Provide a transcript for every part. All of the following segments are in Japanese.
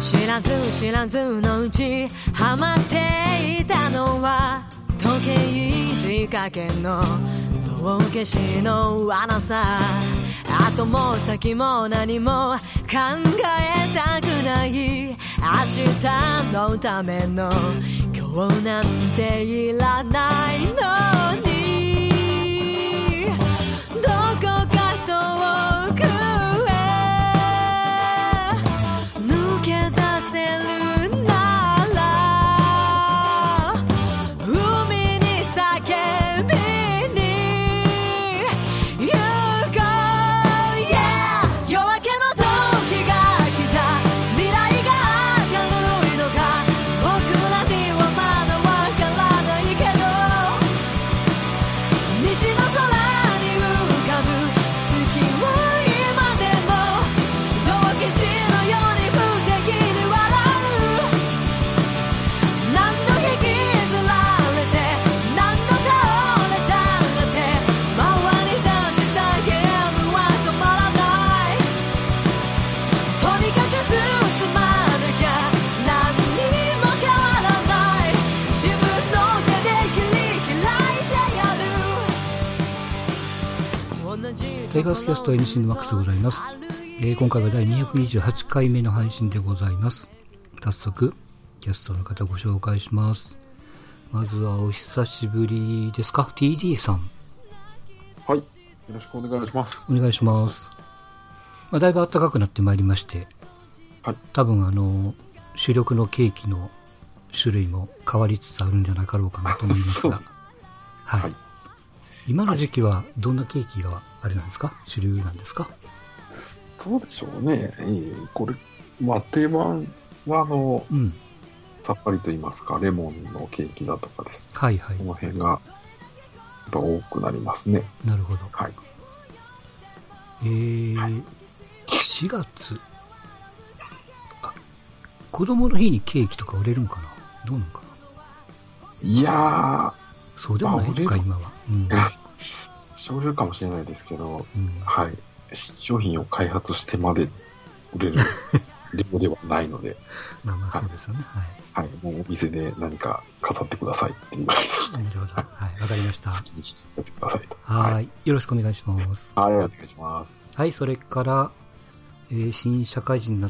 知らず知らずのうちハマっていたのは時計仕掛けの道化師の罠さ。後も先も何も考えたくない、明日のための今日なんていらないのに、どこか遠くへ抜け出せるなら、海に叫びに行こう、yeah! 夜明けの時が来た、未来が明るいのか僕らにはまだわからないけど、西の空に浮かぶ月は今でも道化師のように不敵に笑う。何度引きずられて何度倒れたって回り出したゲームは止まらない。とにかく進まなきゃ何にも変わらない。自分の手で切り開いてやる。同じタイガースキャスト MC のマックスでございます。今回は第228回目の配信でございます。早速キャストの方ご紹介します。まずはお久しぶりですか、 TD さん。 はい、よろしくお願いします。 お願いします。だいぶ暖かくなってまいりまして、 はい、 多分主力のケーキの種類も変わりつつあるんじゃなかろうかなと思いますが、はい、はい、今の時期はどんなケーキがあれなんですか、主流なんですか。 そうでしょうね。これ、まあ、定番はさっぱりと言いますか、レモンのケーキだとかです。 はいはい。 その辺がやっぱ多くなりますね。 なるほど。 はい。 4月、子供の日にケーキとか売れるんかな、どうなのかな。 いやー、 そうでもないのか、今は。 少量かもしれないですけど、はい。商品を開発してまで売れる量ではないので。 まあまあそうですよね。 はい。もうお店で何か飾ってくださいっていうぐらいです。 なるほど。はい、わかりました。 好きにしてくださいと。 はい。よろしくお願いします。 はい、お願いします。 はい、それから、新社会人になって、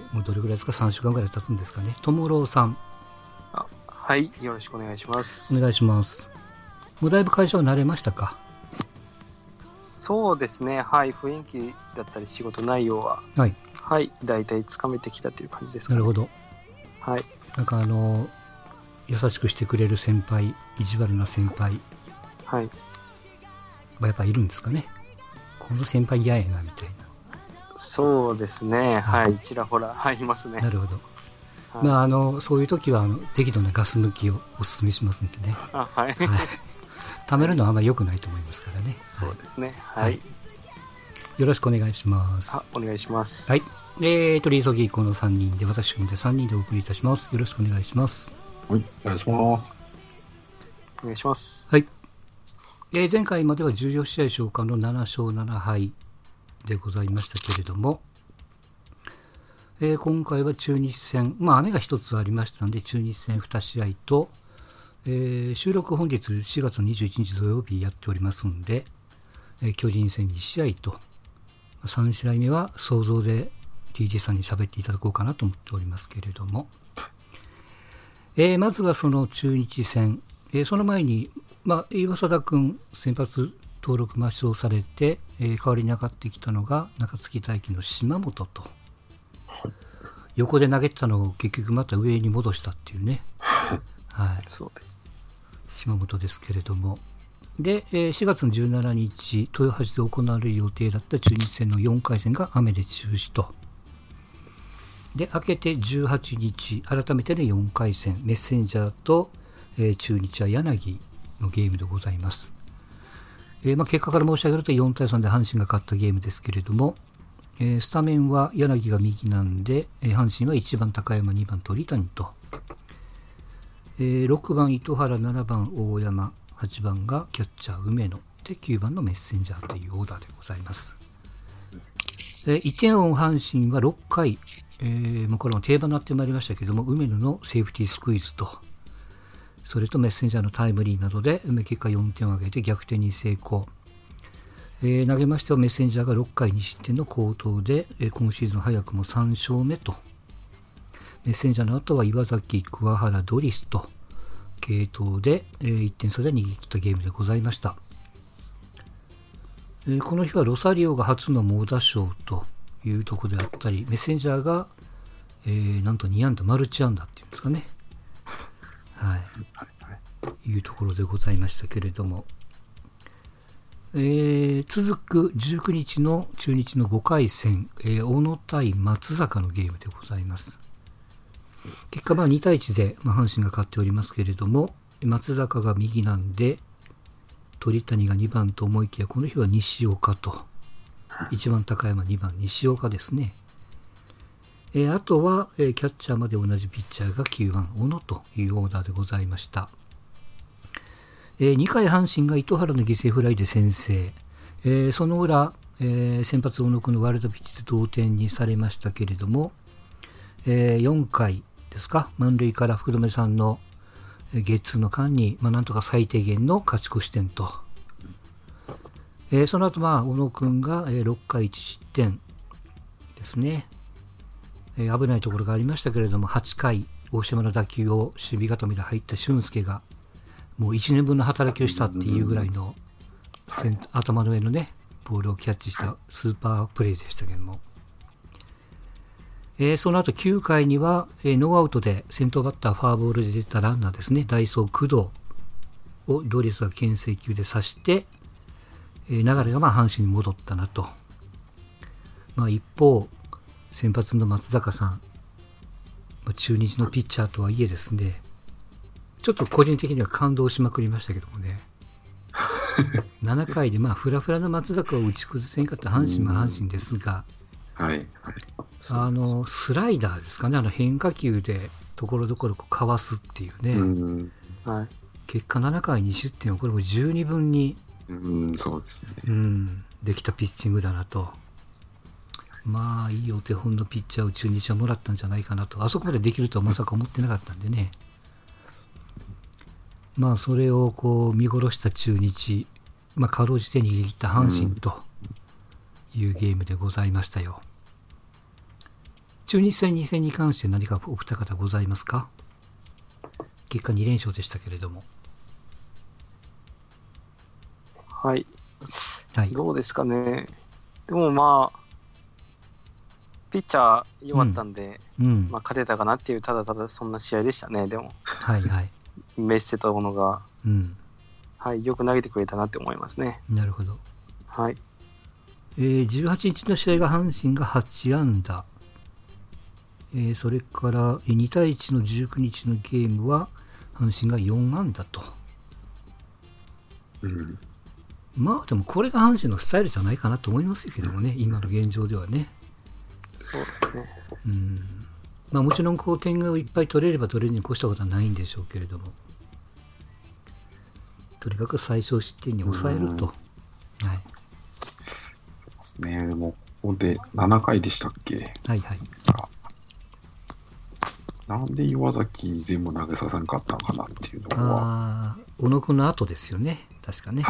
もうどれぐらいですか、3週間ぐらい経つんですかね。ともろうさん。 はい、よろしくお願いします。 お願いします。もうだいぶ会社は慣れましたか。 そうですね、はい、雰囲気だったり仕事内容は、はい、はい、大体つかめてきたという感じですかね。 なるほど。 はい。 なんか優しくしてくれる先輩、意地悪な先輩、 はい。 やっぱいるんですかね。この先輩嫌やなみたいな。 そうですね、はい、ちらほら入りますね。 なるほど。 はい、 まあそういう時は適度なガス抜きをお勧めしますんでね。 はい。 貯めるのはあまり良くないと思いますからね。 そうですね。はい。 よろしくお願いします。 お願いします。 はい。リーソギーコの3人で、私組で3人でお送りいたします。よろしくお願いします。 はい、お願いします。 お願いします。 はい。前回までは14試合消化の7勝7敗でございましたけれども、今回は中日戦、雨が一つありましたので、中日戦2試合と、収録本日4月21日土曜日やっておりますので、巨人戦2試合と、3試合目は想像で TG さんに喋っていただこうかなと思っておりますけれども、まずはその中日戦、その前に、岩貞君先発登録抹消されて、代わりに上がってきたのが中継ぎ待機の島本と、横で投げてたのを結局また上に戻したっていうね、はい、 そうです。 島本ですけれども、で、4月の17日豊橋で行われる予定だった中日戦の4回戦が雨で中止と、で明けて18日改めての4回戦メッセンジャーと、中日は柳のゲームでございます。結果から申し上げると4対3で阪神が勝ったゲームですけれども、スタメンは柳が右なんで、阪神は1番高山2番鳥谷と、6番糸原7番大山8番がキャッチャー梅野で9番のメッセンジャーというオーダーでございます。1点を追う阪神は6回これも定番になってまいりましたけども、梅野のセーフティースクイズと、それとメッセンジャーのタイムリーなどで結果4点を挙げて逆転に成功。投げましてはメッセンジャーが6回2失点の好投で、今シーズン早くも3勝目と。メッセンジャーの後は岩崎、桑原、ドリスと継投で、1点差で逃げ切ったゲームでございました。この日はロサリオが初の猛打賞というところであったり、メッセンジャーが、なんと2安打マルチ安打っていうんですかね、はい、いうところでございましたけれども、続く19日の中日の5回戦、小野対松坂のゲームでございます。結果2対1で、阪神が勝っておりますけれども、松坂が右なんで鳥谷が2番と思いきや、この日は西岡と、1番高山、2番西岡ですね。あとは、キャッチャーまで同じピッチャーが9番小野というオーダーでございました。2回阪神が糸原の犠牲フライで先制、その裏、先発小野君のワールドピッチで同点にされましたけれども、4回ですか、満塁から福留さんのゲッツーの間に、なんとか最低限の勝ち越し点と、その後小野君が6回1失点ですね。危ないところがありましたけれども、8回大島の打球を守備固めで入った俊介がもう1年分の働きをしたっていうぐらいの頭の上のねボールをキャッチしたスーパープレーでしたけれども、その後9回には、ノーアウトで先頭バッターフォアボールで出たランナーですね、代走工藤をドリスが牽制球で刺して、流れが阪神に戻ったなと。一方先発の松坂さん、中日のピッチャーとはいえですね、ちょっと個人的には感動しまくりましたけどもね7回でフラフラの松坂を打ち崩せんかった阪神は阪神ですが、スライダーですかね、変化球でところどころかわすっていうね、結果7回2失点をこれも十二分にそうですね、 できたピッチングだなと。いいお手本のピッチャーを中日はもらったんじゃないかなと。あそこまでできるとはまさか思ってなかったんでね、それを見殺した中日、かろうじて逃げ切った阪神というゲームでございましたよ。中日戦2戦に関して何かお二方ございますか？結果2連勝でしたけれども。 はい、どうですかね。でもピッチャー弱ったんで、勝てたかなっていう、ただただそんな試合でしたね。でもメッセと小野が、よく投げてくれたなって思いますね。 なるほど。18日の試合が阪神が8安打、それから2対1の19日のゲームは阪神が4安打と、でもこれが阪神のスタイルじゃないかなと思いますけどもね、今の現状ではね。 そうですね。もちろん点がいっぱい取れれば取れるに越したことはないんでしょうけれども、とにかく最小失点に抑えると。そうですね。でもここで7回でしたっけ。なんで岩崎全部投げさせなかったのかなっていうのは。 小野君の後ですよね、確かね。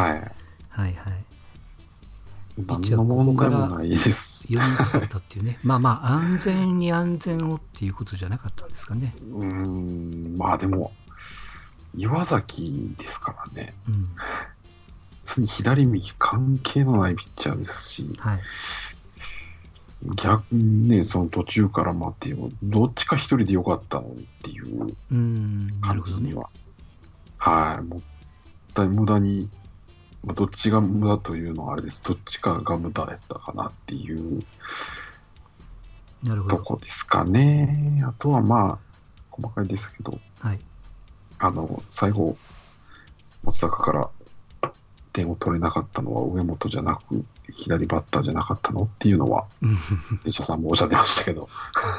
ピッチャーここから4人使ったっていうね。安全に安全をっていうことじゃなかったんですかね。 でも岩崎ですからね。別に左右関係のないピッチャーですし、逆にね、その途中からっていうのどっちか一人でよかったのにっていう感じには、もったい無駄に。どっちが無駄というのはあれです。どっちかが無駄だったかなっていうとこですかね。あとは細かいですけど、最後松坂から点を取れなかったのは上本じゃなく左バッターじゃなかったのっていうのは西田さんもおっしゃってましたけど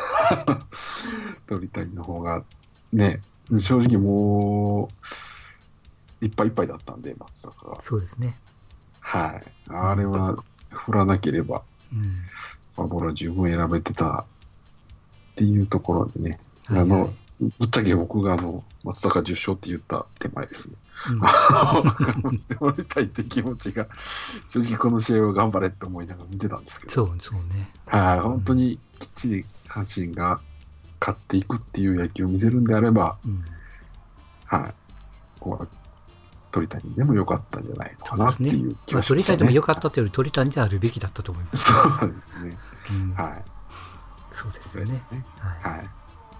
鳥谷の方がね、正直もういっぱいいっぱいだったんで、松坂が。 そうですね。 あれは振らなければ、フォアボールは十分選べてたっていうところでね、はいはい、ぶっちゃけ僕が松坂10勝って言った手前ですね。守ってもらいたいって気持ちが、正直この試合を頑張れって思いながら見てたんですけど。 そうね。 はい、本当にきっちり阪神が勝っていくっていう野球を見せるんであれば、はい、ここは鳥谷でも良かったんじゃないのかなっていう気がしますね。 鳥谷でも良かったというより鳥谷であるべきだったと思います。 そうですね。はい。 そうですよね。 はい。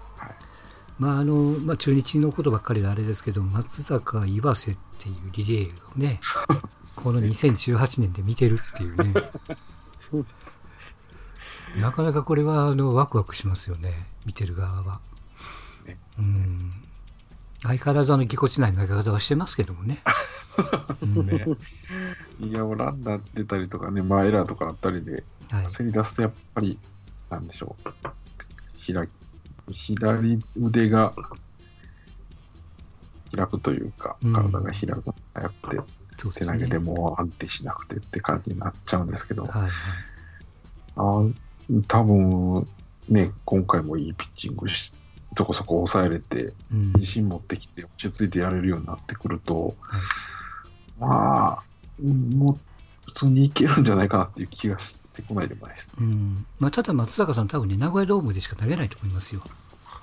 中日のことばっかりであれですけど、松坂、岩瀬っていうリレーをね、この2018年で見てるっていうね、なかなかこれはワクワクしますよね、見てる側は。相変わらずぎこちない投げ方はしてますけどもね。 いや、ランナー出たりとかね、エラーとかあったりで、焦り出すとやっぱり、なんでしょう、左腕が開くというか、体が開く早くて、手投げでも安定しなくてって感じになっちゃうんですけど、多分ね、今回もいいピッチングそこそこ抑えれて、自信持ってきて落ち着いてやれるようになってくると、もう普通にいけるんじゃないかなっていう気がしてこないでもないですね。 ただ松坂さん、多分ね、名古屋ドームでしか投げないと思いますよ。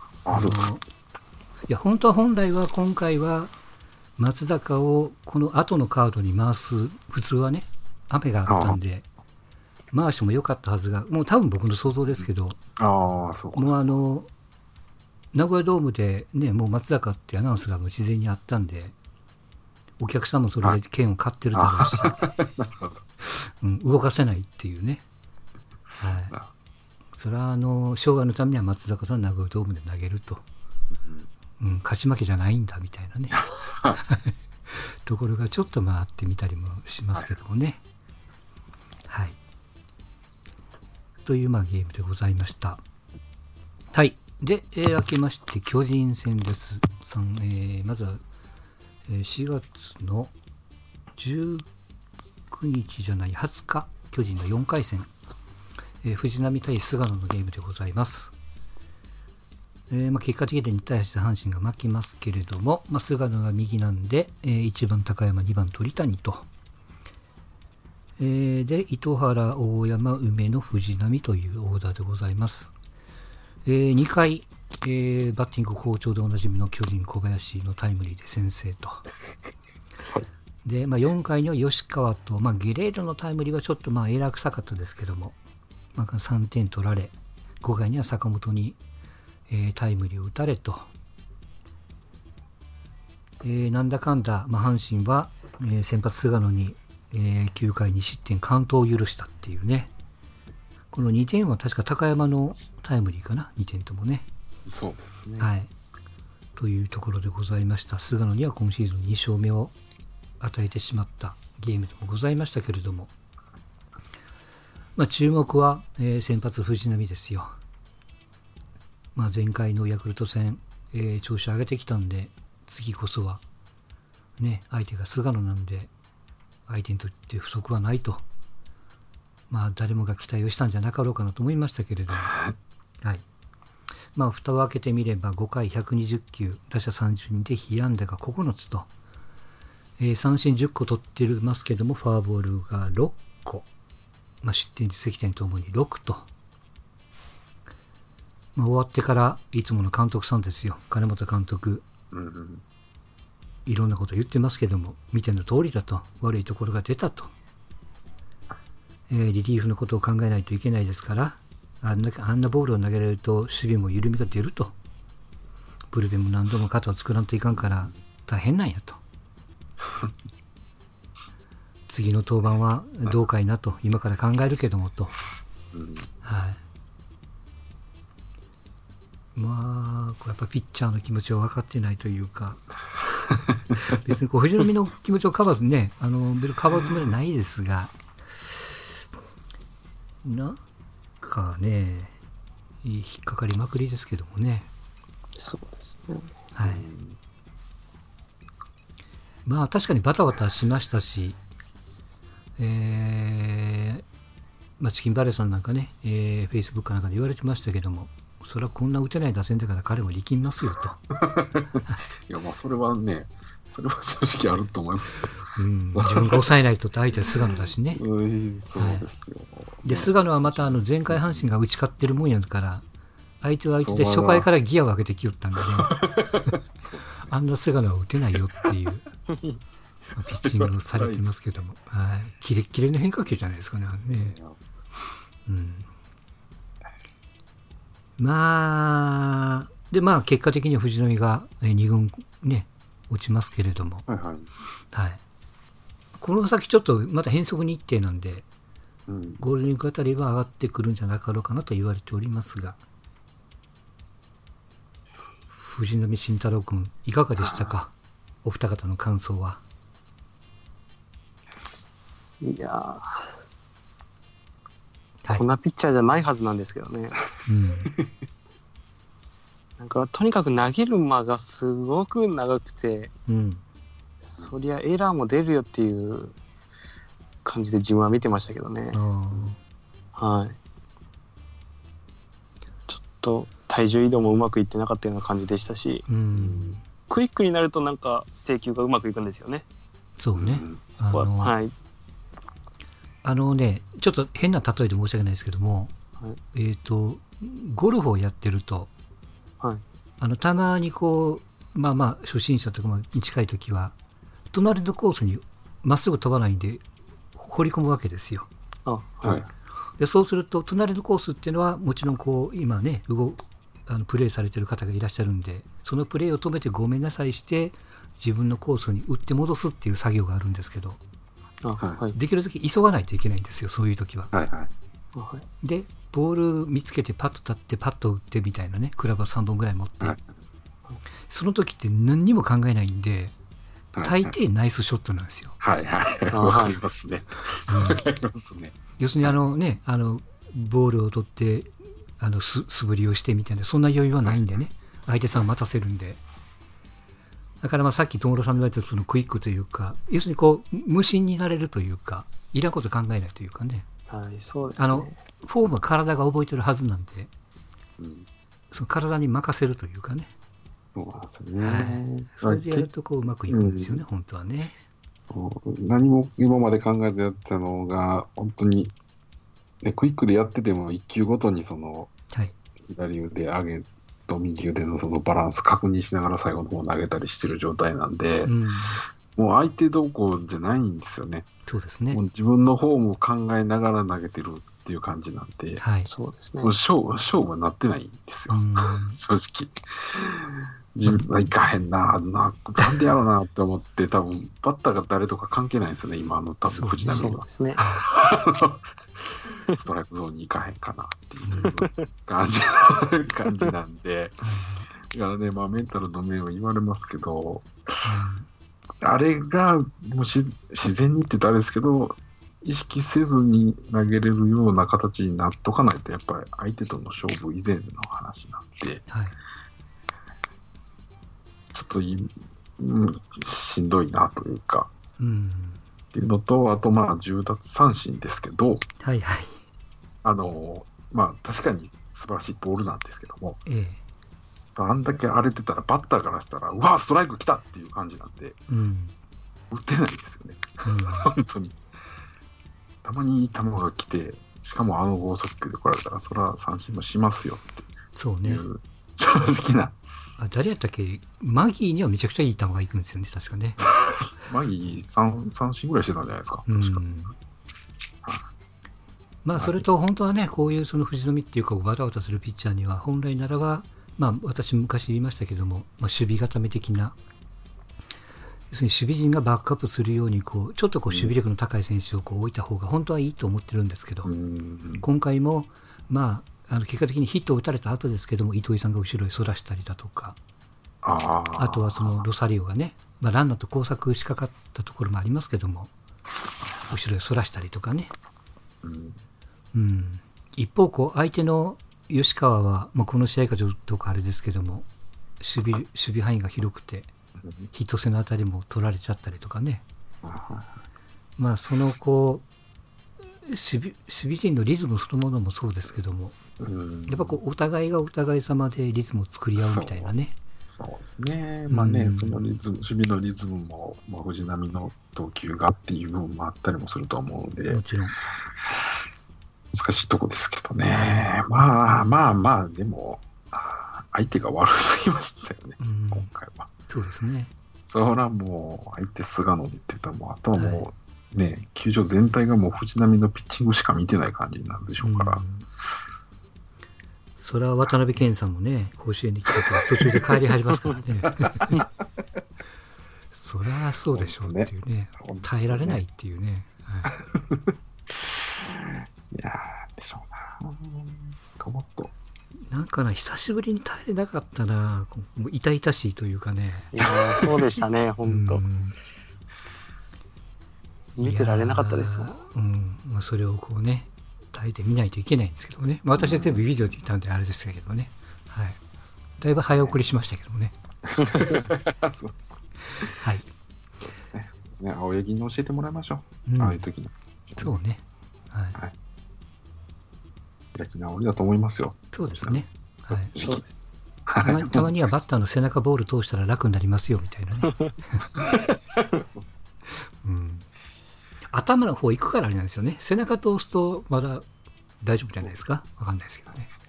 いや、本来は今回は松坂をこの後のカードに回す、普通はね、雨があったんで回してもよかったはずが、もう多分僕の想像ですけど、もう名古屋ドームでね、もう松坂ってアナウンスがもう自然にあったんで、お客さんもそれで券を買ってるだろうし、動かせないっていうね。それは昭和のためには松坂さん名古屋ドームで投げると、勝ち負けじゃないんだみたいなねところがちょっとあってみたりもしますけどもね。というゲームでございました。で、明けまして巨人戦です。まずは、4月の19日じゃない20日、巨人の4回戦、藤浪対菅野のゲームでございます。結果的に2対8で阪神が負けますけれども、菅野が右なんで、1番高山、2番鳥谷と、で糸原、大山、梅野、藤浪というオーダーでございます。2回、バッティング好調でおなじみの巨人小林のタイムリーで先制と。で、4回には吉川と、ゲレーロのタイムリーはちょっとエラー臭かったですけども、3点取られ、5回には坂本に、タイムリーを打たれと。なんだかんだ、阪神は、先発菅野に、9回2失点完投を許したっていうね。この2点は確か高山のタイムリーかな、2点ともね。 そうですね。 というところでございました。菅野には今シーズン2勝目を与えてしまったゲームでもございましたけれども、注目は、先発藤浪ですよ。前回のヤクルト戦、調子上げてきたんで、次こそは、ね、相手が菅野なんで、相手にとって不足はないと。誰もが期待をしたんじゃなかろうかなと思いましたけれども、蓋を開けてみれば5回120球、打者30人で被安打が9つと、三振10個取ってますけども、フォアボールが6個、失点実績点ともに6と、終わってからいつもの監督さんですよ、金本監督、いろんなこと言ってますけども、見ての通りだと、悪いところが出たと。リリーフのことを考えないといけないですから、あんなボールを投げられると守備も緩みが出ると、ブルペンも何度も肩を作らんといかんから大変なんやと次の登板はどうかいなと今から考えるけどもと、これやっぱピッチャーの気持ちを分かってないというか別に藤浪の気持ちをかばずね、別にかばうつもりはないですが、なんかね、引っかかりまくりですけどもね。 そうですね。 確かにバタバタしましたし、チキンバレーさんなんかね、Facebook かなんかで言われてましたけども、 それはこんな打てない打線だから彼も力みますよと。 いや、まあ、それは正直あると思います。 自分が抑えないとって相手は菅野だしね。 そうですよ。 で、菅野はまた前回阪神が打ち勝ってるもんやから、相手は相手で初回からギアを上げてきよったんでね。あんな菅野は打てないよっていうピッチングをされてますけども、キレッキレの変化球じゃないですかね。まあ結果的には藤浪が2軍ね落ちますけれども、この先ちょっとまた変則日程なんで、ゴールデンウィークあたりは上がってくるんじゃなかろうかなと言われておりますが、藤浪晋太郎君いかがでしたか、お二方の感想は。 いやこんなピッチャーじゃないはずなんですけどね。なんかとにかく投げる間がすごく長くて、そりゃエラーも出るよっていう感じで自分は見てましたけどね。ちょっと体重移動もうまくいってなかったような感じでしたし、クイックになるとなんか制球がうまくいくんですよね。 そうね。ちょっと変な例えで申し訳ないですけども、ゴルフをやってると、たまにこう初心者とかに近い時は隣のコースにまっすぐ飛ばないんで放り込むわけですよ。でそうすると隣のコースっていうのはもちろんこう今ねプレーされてる方がいらっしゃるんで、そのプレーを止めてごめんなさいして自分のコースに打って戻すっていう作業があるんですけど、できるだけ急がないといけないんですよ、そういう時は。でボール見つけてパッと立ってパッと打ってみたいなね、クラブ3本ぐらい持って、その時って何にも考えないんで、大抵ナイスショットなんですよ。 わかりますね。 要するにボールを取って素振りをしてみたいな、そんな余裕はないんでね、相手さんを待たせるんで。だからさっき友野さんの言われたそのクイックというか、要するにこう無心になれるというか、いらんこと考えないというかね。 そうですね。 フォームは体が覚えてるはずなんで、その体に任せるというかね。それでやるとこううまくいくんですよね、本当はね。 何も今まで考えてやったのが本当に、クイックでやってても1球ごとにその、左腕上げと右腕のそのバランス確認しながら最後の方投げたりしてる状態なんで、もう相手どうこうじゃないんですよね。 そうですね。 もう自分の方も考えながら投げてるっていう感じなんで、 そうですね。 もう勝負はなってないんですよ、正直。自分はいかへんなんでやろうなって思って、多分バッターが誰とか関係ないんですよね、今多分藤浪は。 そうですね。 ストライクゾーンに行かへんかなっていう感じなんで、だからね、メンタルの面を言われますけど、あれがもう自然にって言ったらあれですけど、意識せずに投げれるような形になっとかないと、やっぱり相手との勝負以前の話なんで、ちょっとしんどいなというか、っていうのと、あと10奪三振ですけど、確かに素晴らしいボールなんですけども、あんだけ荒れてたらバッターからしたらうわストライク来たっていう感じなんで、打てないですよね、本当に。たまにいい球が来て、しかも剛速球で来られたらそれは三振もしますよっていう、 そうね、 正直な。 誰やったっけ、マギーにはめちゃくちゃいい球がいくんですよね、確かね。 マギー三振ぐらいしてたんじゃないですか、確か。 それと本当はね、こういうその藤浪っていうかバタバタするピッチャーには本来ならば、私昔言いましたけども、守備固め的な、要するに守備陣がバックアップするようにちょっと守備力の高い選手を置いた方が本当はいいと思ってるんですけど、今回も結果的にヒットを打たれた後ですけども、糸井さんが後ろへそらしたりだとか、あとはそのロサリオがね、ランナーと交錯しかかったところもありますけども、後ろへそらしたりとかね。一方相手の吉川は、この試合かちょっとあれですけども、守備範囲が広くてヒット性のあたりも取られちゃったりとかね。その守備陣のリズムそのものもそうですけども、 やっぱこうお互いがお互い様でリズムを作り合うみたいなね。 そうですね。まあね、そのリズム、守備のリズムも、まあ、藤波の投球がっていう部分もあったりもすると思うので、 もちろん。 難しいとこですけどね。まあ、でも、相手が悪すぎましたよね、今回は。 そうですね。 そらもう、相手菅野で言ってたもん、あとはもう、ね、球場全体がもう藤波のピッチングしか見てない感じになるでしょうから。 それは渡辺謙さんもね、甲子園に来てて途中で帰りはりますからね。そりゃそうでしょうっていうね、耐えられないっていうね。はい、 いやーでしょうな。もっとなんかな、久しぶりに耐えれなかったな。もう痛々しいというかね。 いやそうでしたね、本当。見てられなかったですもん。 まあ、それをこうね、耐えてみないといけないんですけどね。まあ、私は全部ビデオで言ったんであれですけどね。はい。だいぶ早送りしましたけどもね。はい。 ですね。青柳に教えてもらいましょう。ああいう時に。 そうね。はい。 開き直りだと思いますよ。 そうですね。はい。たまにはバッターの背中ボール通したら楽になりますよみたいなね。頭の方行くからあれなんですよね。背中通すとまだ大丈夫じゃないですか。わかんないですけどね。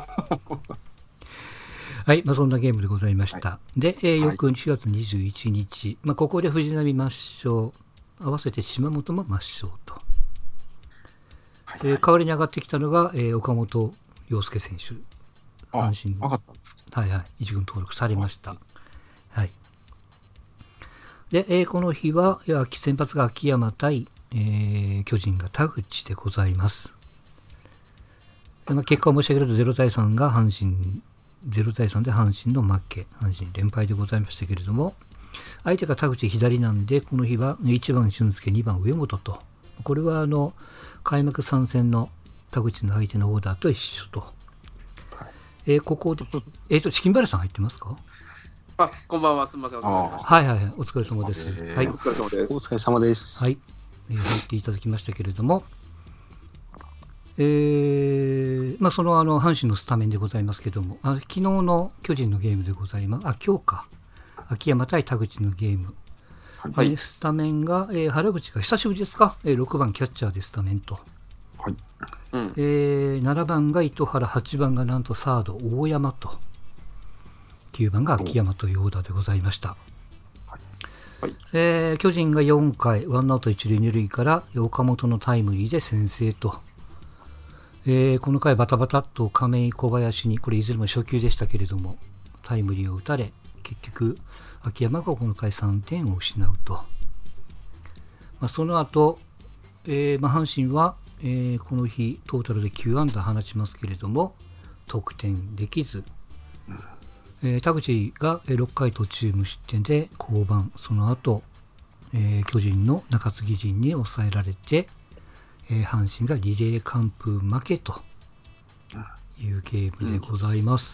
はい。まあ、そんなゲームでございました。で、翌4月21日、まあ、ここで藤波抹消、合わせて島本も抹消と。代わりに上がってきたのが、岡本洋介選手。阪神。一軍登録されました。はい。で、この日は、先発が秋山対、巨人が田口でございます。結果を申し上げると0対3が阪神、0対3で阪神の負け、阪神連敗でございましたけれども、相手が田口左なんで、この日は1番俊介、2番上本と、これは開幕3戦の田口の相手のオーダーと一緒と。ここで、チキンバレーさん入ってますか？ こんばんは、すみません。お疲れ様です。はい、お疲れ様です。 お疲れ様です。 はい、入っていただきましたけれども、まあ、その阪神のスタメンでございますけれども、昨日の巨人のゲームでございます。今日か。秋山対田口のゲーム。スタメンが、原口が久しぶりですか、6番キャッチャーでスタメンと。7番が糸原、8番がなんとサード大山と、9番が秋山というオーダーでございました。巨人が4回ワンアウト1塁2塁から岡本のタイムリーで先制と。この回バタバタっと亀井小林に、これいずれも初球でしたけれどもタイムリーを打たれ、結局秋山がこの回3点を失うと。その後、阪神は、この日トータルで9安打放ちますけれども得点できず、田口が6回途中無失点で降板。その後、巨人の中継ぎ陣に抑えられて、阪神がリレー完封負けというゲームでございます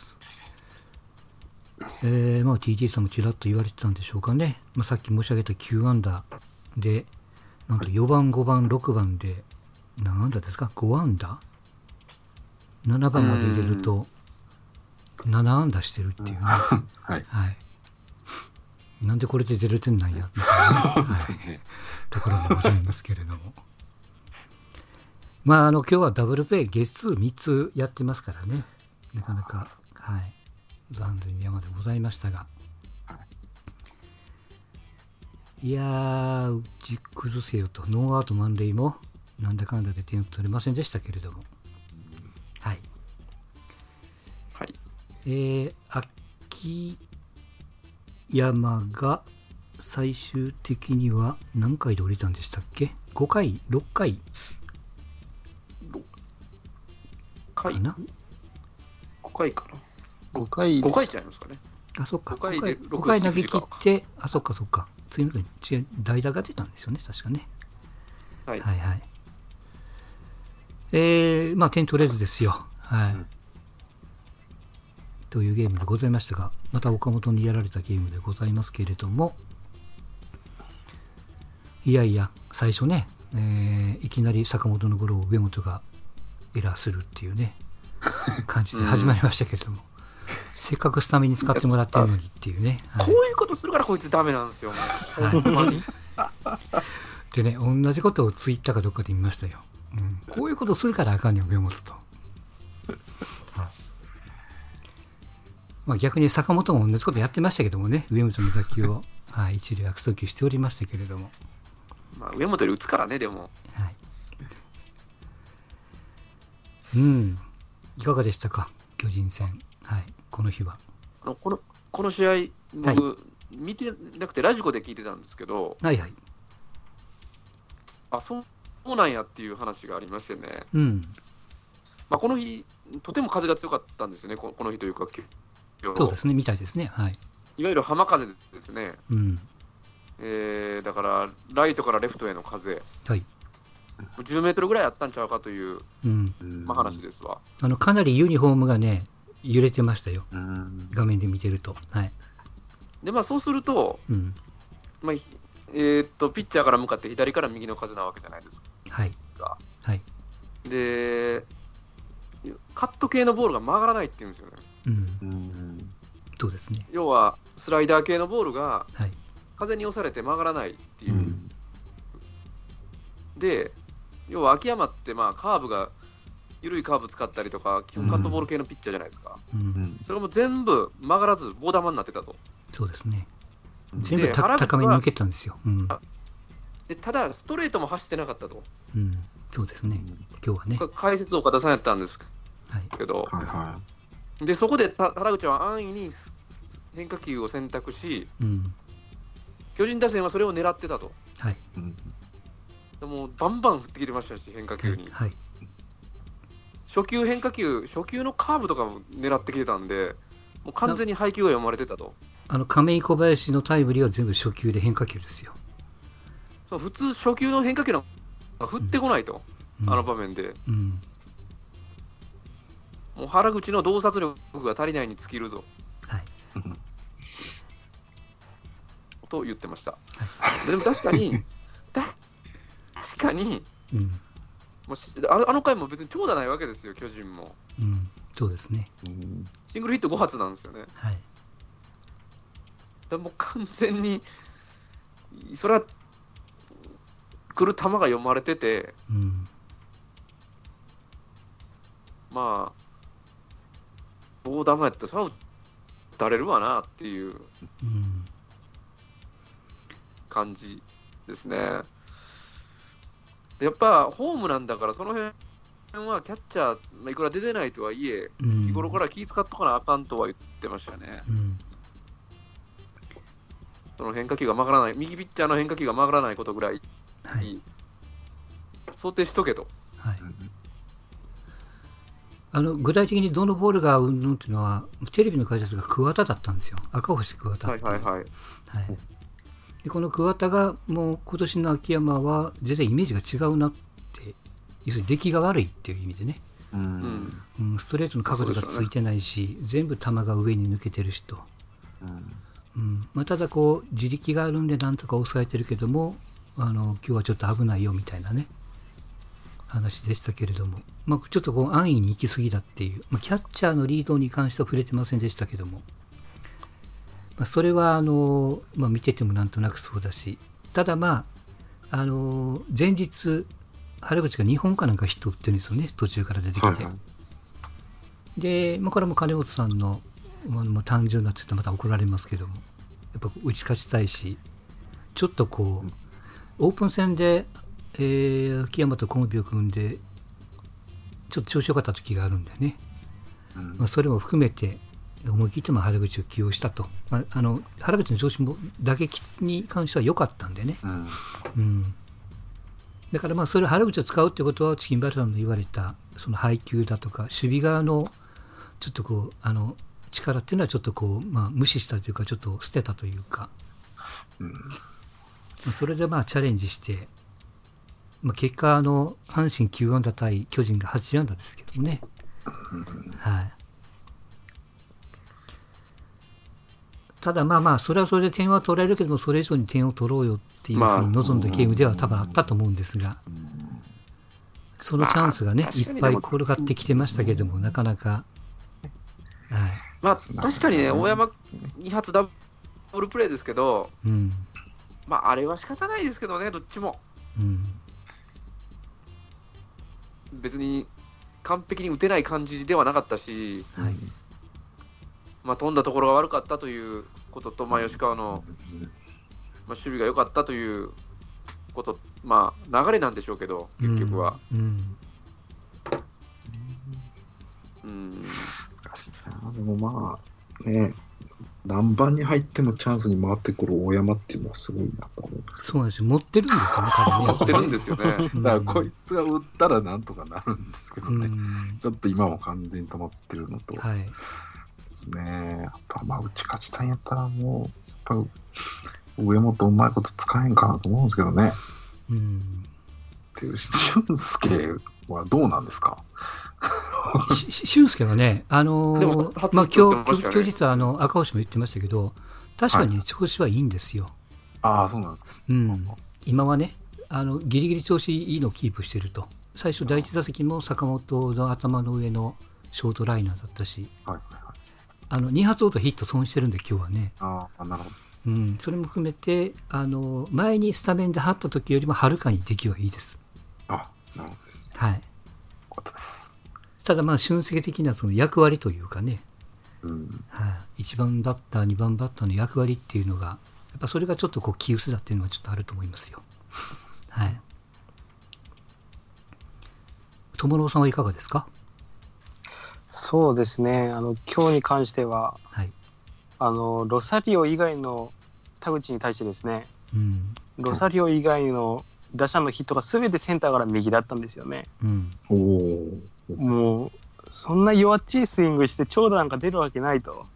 。TT さんもちらっと言われてたんでしょうかね。さっき申し上げた9安打で、なんと4番、5番、6番で何安打ですか、5安打 ?7 番まで入れると7安打してるっていうね。なんでこれで0点なんやみたいな、ところでございますけれども。今日はダブルプレー月数3つやってますからね。なかなか、残塁山でございましたが。いやー、打ち崩せよと。ノーアウト満塁もなんだかんだで点を取れませんでしたけれども。秋山が最終的には何回で降りたんでしたっけ？ 5 回、6回かな？ 5回かな。 5 回ちゃいますかね。 そっか。5回投げ切って、そっか。次の回に代打が出たんですよね、確かね。点取れずですよ。というゲームでございましたが、また岡本にやられたゲームでございますけれども、いやいや、最初ね、いきなり坂本のゴロを上本がエラーするっていうね、 感じで始まりましたけれども、せっかくスタメンに使ってもらってるのにっていうね、 こういうことするからこいつダメなんですよ、ほんまに。 でね、同じことをツイッターかどっかで見ましたよ。こういうことするからあかんねん、上本と。まあ逆に坂本も同じことやってましたけどもね、上本の打球を、一塁悪送球しておりましたけれども。 まあ、上本より打つからね、でも。 いかがでしたか、巨人戦、この日は。 この試合、僕、見てなくて、ラジコで聞いてたんですけど、そうなんやっていう話がありましてね、まあ、この日、とても風が強かったんですよね、この日というか、 そうですね、みたいですね。 いわゆる浜風ですね。だから、ライトからレフトへの風。10メートルぐらいあったんちゃうかという、話ですわ。 かなりユニフォームがね、揺れてましたよ、画面で見てると。 で、まあ、そうすると、まあピッチャーから向かって左から右の風なわけじゃないですか。で、カット系のボールが曲がらないっていうんですよね。 そうですね。 要は、スライダー系のボールが風に押されて曲がらないっていう。で、要は秋山ってまあカーブが緩いカーブ使ったりとか基本カットボール系のピッチャーじゃないですか、それも全部曲がらず棒球になってたと。 そうですね、全部高めに抜けたんですよ、 でただストレートも走ってなかったと、 そうですね、今日はね解説岡田さんやったんですけど、でそこで原口は安易に変化球を選択し、巨人打線はそれを狙ってたと。でもバンバン振ってきてましたし、変化球に、初球変化球、初球のカーブとかも狙ってきてたんで、もう完全に配球が読まれてたと。 亀井小林のタイムリーは全部初球で変化球ですよ。 そう普通初球の変化球なんか振ってこないと、あの場面で、もう原口の洞察力が足りないに尽きるぞ、と言ってました、でも確かにもうあの回も別に長打ないわけですよ、巨人も。 そうですね、 シングルヒット5発なんですよね。でも完全にそれは来る球が読まれてて、まあ棒球やったらそれは打たれるわなっていう感じですね。やっぱホームなんだから、その辺はキャッチャーいくら出てないとはいえ、日頃から気使っとかなあかんとは言ってましたね。その変化球が曲がらない、右ピッチャーの変化球が曲がらないことぐらい、想定しとけと。 具体的にどのボールがうんぬんっていうのは、テレビの解説が桑田だったんですよ、赤星桑田っていう。でこの桑田がもう今年の秋山は全然イメージが違うなって、要するに出来が悪いっていう意味でね、ストレートの角度がついてないし、全部球が上に抜けてるしと、ただこう自力があるんでなんとか抑えてるけども、今日はちょっと危ないよみたいなね話でしたけれども、ちょっとこう安易に行き過ぎだっていう、キャッチャーのリードに関しては触れてませんでしたけども、それは見ててもなんとなくそうだし、ただ前日原口が2本かなんかヒット打ってるんですよね、途中から出てきて、でこれも金本さんの単純だって言ったらまた怒られますけども、やっぱ打ち勝ちたいし、ちょっとこうオープン戦で、秋山とコンビを組んでちょっと調子良かった時があるんでね、それも含めて思い切っても原口を起用したと、原口の調子も打撃に関しては良かったんでね、だからそれを原口を使うってことは、チキンバルさんの言われたその配球だとか守備側のちょっとこう力っていうのはちょっとこう、無視したというか、ちょっと捨てたというか、それでチャレンジして、結果阪神9安打対巨人が8安打ですけどもね、ただそれはそれで点は取られるけども、それ以上に点を取ろうよっていうふうに望んだゲームでは多分あったと思うんですが、 そのチャンスがね、いっぱい転がってきてましたけども、なかなか、 はい、まあ、確かにね、大山2発ダブルプレーですけど、まあ、あれは仕方ないですけどね、どっちも。別に完璧に打てない感じではなかったし、まあ、飛んだところが悪かったということと、まあ、吉川の、まあ、守備が良かったということ、まあ、流れなんでしょうけど、結局は。 でもまあね、何番に入ってもチャンスに回ってくる大山っていうのはすごいなと思うんです。 そうなんですよ、持ってるんですよね、彼ね。 持ってるんですよね。だからこいつが打ったらなんとかなるんですけどね、ちょっと今も完全に止まってるのとですね。あとはまあ打ち勝ちたいんやったらもうやっぱ上本うまいこと使えんかなと思うんですけどね。っていう俊介はどうなんですか。 俊介はね、まあ、今日実は赤星も言ってましたけど、確かに調子はいいんですよ。 ああ、そうなんですか。 今はね、ギリギリ調子いいのをキープしてると。最初第1打席も坂本の頭の上のショートライナーだったし、2発ほどヒット損してるんで今日はね。 なるほど。 それも含めて前にスタメンで張った時よりもはるかに出来はいいです。 なるほどですね。 はい。ただまあ俊介的なその役割というかね、1番バッター2番バッターの役割っていうのがやっぱそれがちょっとこう気薄だっていうのはちょっとあると思いますよ。はい。友郎さんはいかがですか。 そうですね、今日に関しては、ロサリオ以外の田口に対してですね、ロサリオ以外の打者のヒットが全てセンターから右だったんですよね。もうそんな弱っちいスイングして長打なんか出るわけないと、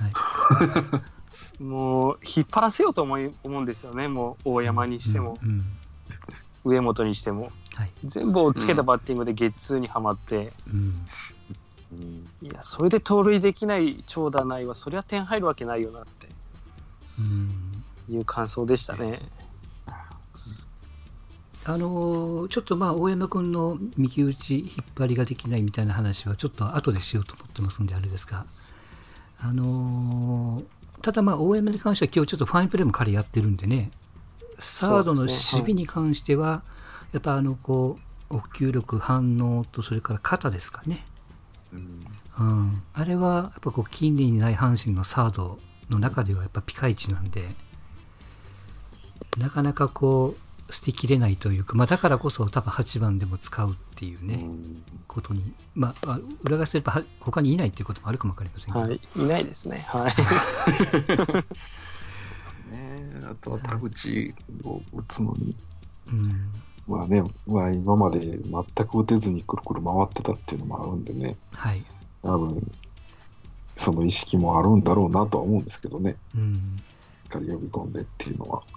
もう引っ張らせようと思うんですよね。もう大山にしても、上本にしても、全部をつけたバッティングでゲッツーにはまって、いやそれで盗塁できない長打ないはそりゃ点入るわけないよなっていう感想でしたね。 ちょっとまあ大山君の右打ち引っ張りができないみたいな話はちょっと後でしようと思ってますんであれですが、ただまあ大山に関しては今日ちょっとファインプレーも彼やってるんでね、サードの守備に関してはやっぱこうお球力反応とそれから肩ですかね、あれはやっぱこう近年にない阪神のサードの中ではやっぱピカイチなんで、なかなかこう捨てきれないというか、まあ、だからこそ多分8番でも使うっていうね、ことに、まあ、裏返せれば他にいないっていうこともあるかもわかりませんけど、 いないですね。 あとは田口を打つのに、まあね、まあ、今まで全く打てずにくるくる回ってたっていうのもあるんでね、多分その意識もあるんだろうなとは思うんですけどね、しっかり呼び込んでっていうのは。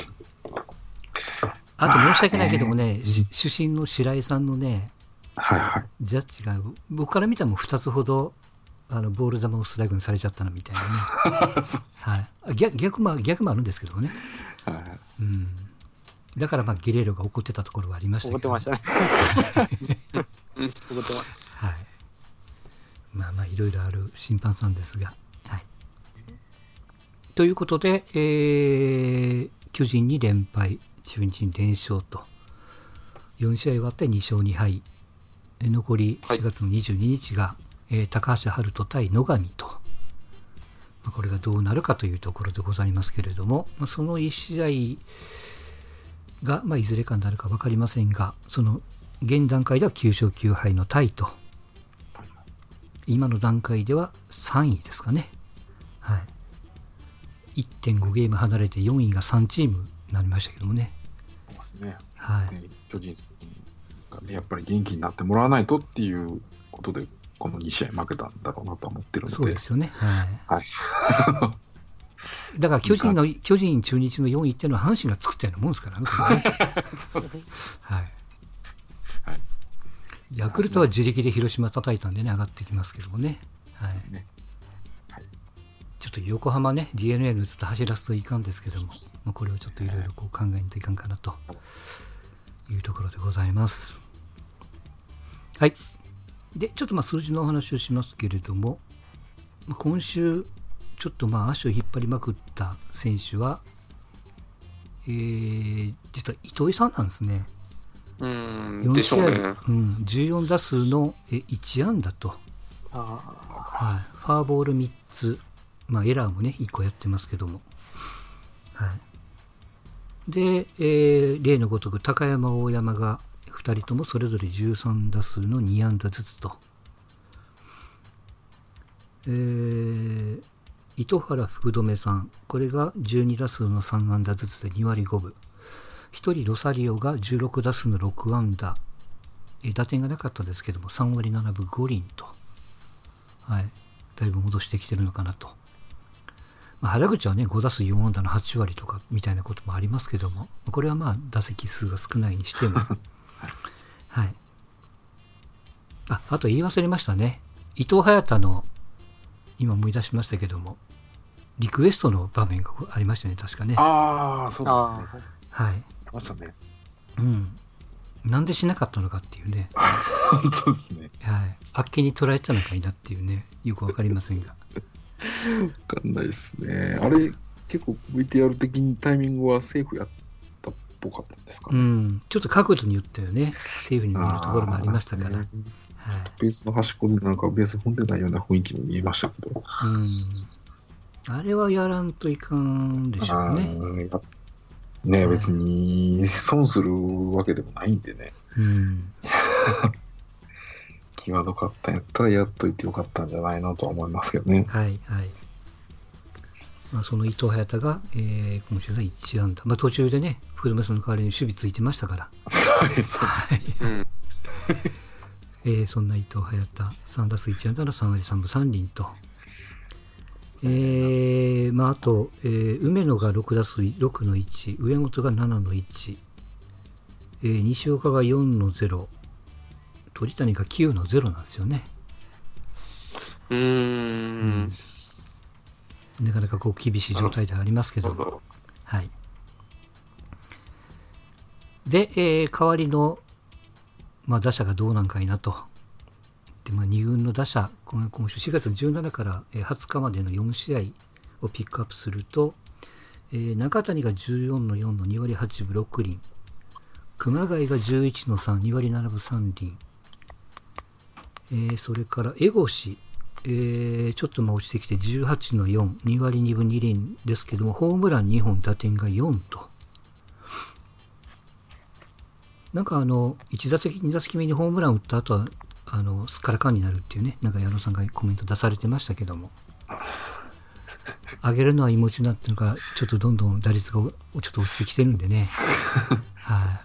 あと申し訳ないけどもね、主審の白井さんのね、ジャッジが僕から見たらもう2つほどボール球をストライクにされちゃったのみたいなね、逆もあるんですけどね、だからまあゲレーロが怒ってたところはありましたけど、 怒ってましたね。 まあまあいろいろある審判さんですが、ということで、巨人に連敗、中日に連勝と4試合終わって2勝2敗、残り4月の22日が、高橋遥人対野上と、これがどうなるかというところでございますけれども、その1試合が、いずれかになるか分かりませんが、その現段階では9勝9敗のタイと、今の段階では3位ですかね、1.5 ゲーム離れて4位が3チームになりましたけどもね。 そうですね。巨人がね、やっぱり元気になってもらわないとっていうことで、この2試合負けたんだろうなと思ってるので。 そうですよね。だから巨人中日の4位っていうのは阪神が作ったようなもんですからね。ヤクルトは自力で広島叩いたんでね、上がってきますけどもね。ちょっと横浜ね、DNA のずっと走らすといかんですけども、これをちょっといろいろ考えないといかんかなというところでございます。 はい。で、ちょっと数字のお話をしますけれども、今週、ちょっと足を引っ張りまくった選手は、実は糸井さんなんですね。 でしょうね。 14打数の1安打と、はい、フォアボール3つ、エラーもね、1個やってますけども。はい、で、例のごとく高山、大山が2人ともそれぞれ13打数の2安打ずつと。糸原福留さん、これが12打数の3安打ずつで2割5分。1人ロサリオが16打数の6安打。打点がなかったですけども、3割7分5厘と。はい。だいぶ戻してきてるのかなと。原口はね、5打数4安打の8割とかみたいなこともありますけども、これは打席数が少ないにしても。はい。あと言い忘れましたね。伊藤隼太の、今思い出しましたけども、リクエストの場面がありましたね、確かね。 ああ、そうですね。 はい。 ありましたね。 なんでしなかったのかっていうね。 本当ですね。 はい。あっけに捉えたのかいなっていうね、よくわかりませんが。 わかんないですね。あれ、結構 VTR 的にタイミングはセーフやったっぽかったんですかね。 ちょっと角度によってはね、セーフに見えるところもありましたから。はい、 ベースの端っこでなんかベース踏んでないような雰囲気も見えましたけど。 あれはやらんといかんでしょうね。 ね、別に損するわけでもないんでね。際どかったんやったらやっといてよかったんじゃないのとは思いますけどね。 はいはい。その伊藤隼太が、今週は1安打。途中でね、福留さんの代わりに守備ついてましたから。そんな伊藤隼太、3打数1安打の3割3分3厘と。あと、梅野が6打数6の1、上本が7の1、西岡が4の0、鳥谷が9の0なんですよね。なかなか厳しい状態ではありますけども。はい。で、代わりの、打者がどうなんかいなと。で、2軍の打者、今週4月17から20日までの4試合をピックアップすると、中谷が14の4の2割8分6厘、熊谷が11の3、2割7分3厘、それから江越、ちょっと落ちてきて18の4、2割2分2厘ですけども、ホームラン2本、打点が4と。なんか1打席、2打席目にホームラン打った後は、すっからかんになるっていうね、なんか矢野さんがコメント出されてましたけども、上げるのはいい持ちになってるから、ちょっとどんどん打率がちょっと落ちてきてるんでね、はい、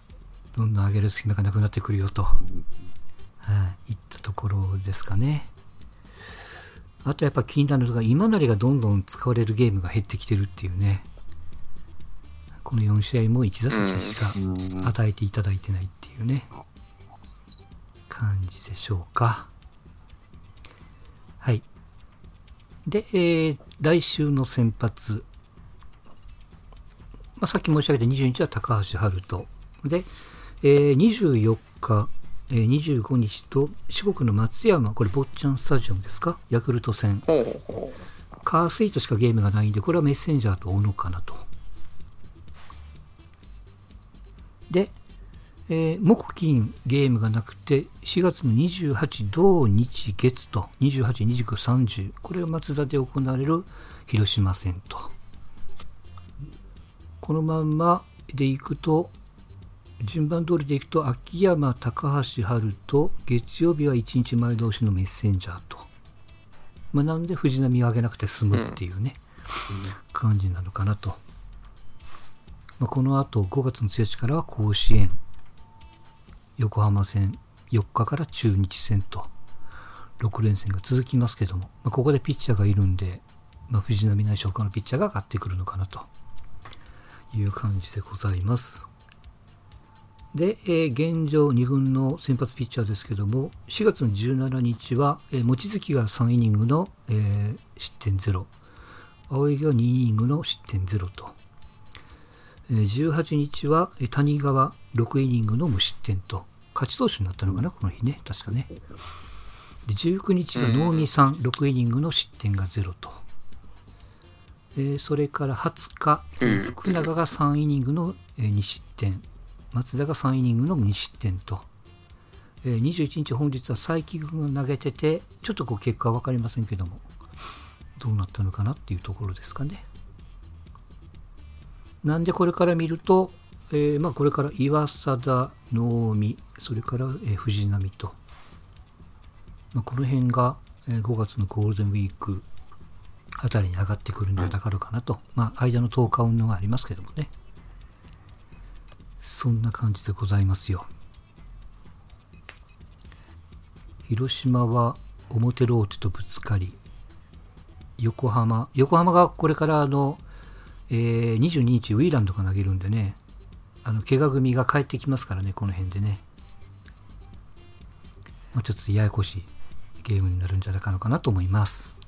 どんどん上げる隙間がなくなってくるよと、いったところですかね。あとやっぱ気になるのが、今成がどんどん使われるゲームが減ってきてるっていうね、この4試合も1打席しか与えていただいてないっていうね、感じでしょうか。はい。で、来週の先発、さっき申し上げた22日は高橋遥人で、24日、25日と四国の松山、これ坊ちゃんスタジアムですか、ヤクルト戦、カースイートしかゲームがないんで、これはメッセンジャーと追うのかなと。で、木金ゲームがなくて、4月の28土日月と28、29、30、これが松田で行われる広島戦と。このまんまでいくと、順番通りでいくと、秋山、高橋遥人、月曜日は1日前倒しのメッセンジャーと。なんで藤浪を上げなくて済むっていうね、感じなのかなと。この後5月の1日からは甲子園、横浜戦4日から中日戦と6連戦が続きますけども、ここでピッチャーがいるんで、藤浪ないし他のピッチャーが上がってくるのかなという感じでございます。で、現状2軍の先発ピッチャーですけども、4月の17日は、望月が3イニングの、失点0、青柳が2イニングの失点0と、18日は谷川6イニングの無失点と勝ち投手になったのかな、この日ね、確かね。で19日が能見さん、6イニングの失点が0と。それから20日、福永が3イニングの2失点、松田が3イニングの2失点と。21日本日は才木君が投げてて、ちょっとこう結果は分かりませんけども、どうなったのかなっていうところですかね。なんでこれから見ると、これから岩貞、能見、それから、藤浪と、この辺が、5月のゴールデンウィークあたりに上がってくるんじゃなかろうかなと、間の10日運動がありますけどもね、そんな感じでございますよ。広島は表ローテとぶつかり、横浜がこれから22日ウィーランドが投げるんでね、怪我組が帰ってきますからね、この辺でね、ちょっとややこしいゲームになるんじゃないかなと思います。